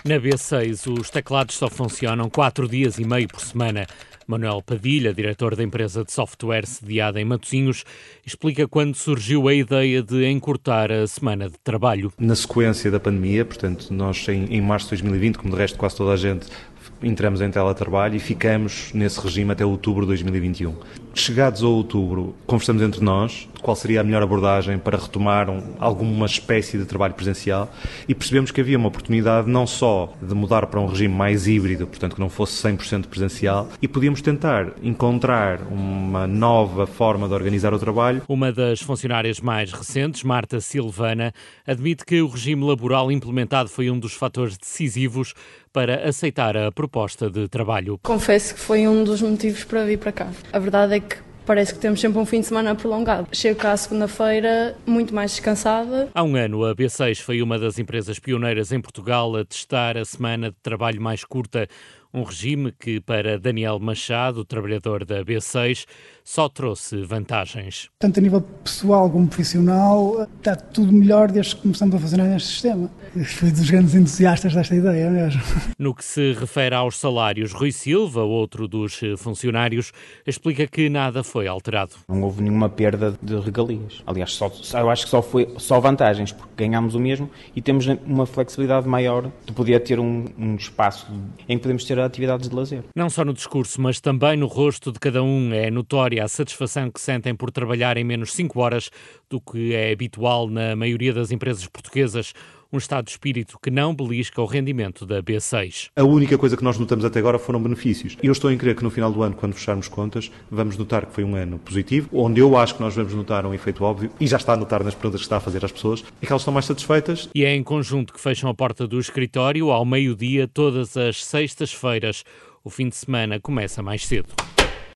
Na B6, os teclados só funcionam 4 dias e meio por semana. Manuel Padilha, diretor da empresa de software sediada em Matosinhos, explica quando surgiu a ideia de encurtar a semana de trabalho. Na sequência da pandemia, portanto, nós em março de 2020, como de resto quase toda a gente, entramos em teletrabalho e ficamos nesse regime até outubro de 2021. Chegados a outubro, conversamos entre nós qual seria a melhor abordagem para retomar alguma espécie de trabalho presencial e percebemos que havia uma oportunidade não só de mudar para um regime mais híbrido, portanto que não fosse 100% presencial, e podíamos tentar encontrar uma nova forma de organizar o trabalho. Uma das funcionárias mais recentes, Marta Silvana, admite que o regime laboral implementado foi um dos fatores decisivos para aceitar a proposta de trabalho. Confesso que foi um dos motivos para vir para cá. A verdade é que parece que temos sempre um fim de semana prolongado. Chego cá à segunda-feira muito mais descansada. Há um ano, a B6 foi uma das empresas pioneiras em Portugal a testar a semana de trabalho mais curta. Um regime que, para Daniel Machado, trabalhador da B6, só trouxe vantagens. Tanto a nível pessoal como profissional, está tudo melhor desde que começamos a funcionar neste sistema. Eu fui dos grandes entusiastas desta ideia mesmo. No que se refere aos salários, Rui Silva, outro dos funcionários, explica que nada foi alterado. Não houve nenhuma perda de regalias. Aliás, eu acho que só vantagens, porque ganhámos o mesmo e temos uma flexibilidade maior de poder ter um espaço em que podemos ter atividades de lazer. Não só no discurso, mas também no rosto de cada um é notória a satisfação que sentem por trabalhar em menos 5 horas do que é habitual na maioria das empresas portuguesas. Um estado de espírito que não belisca o rendimento da B6. A única coisa que nós notamos até agora foram benefícios. E eu estou em crer que no final do ano, quando fecharmos contas, vamos notar que foi um ano positivo, onde eu acho que nós vamos notar um efeito óbvio, e já está a notar nas perguntas que está a fazer às pessoas, é que elas estão mais satisfeitas. E é em conjunto que fecham a porta do escritório ao meio-dia, todas as sextas-feiras. O fim de semana começa mais cedo.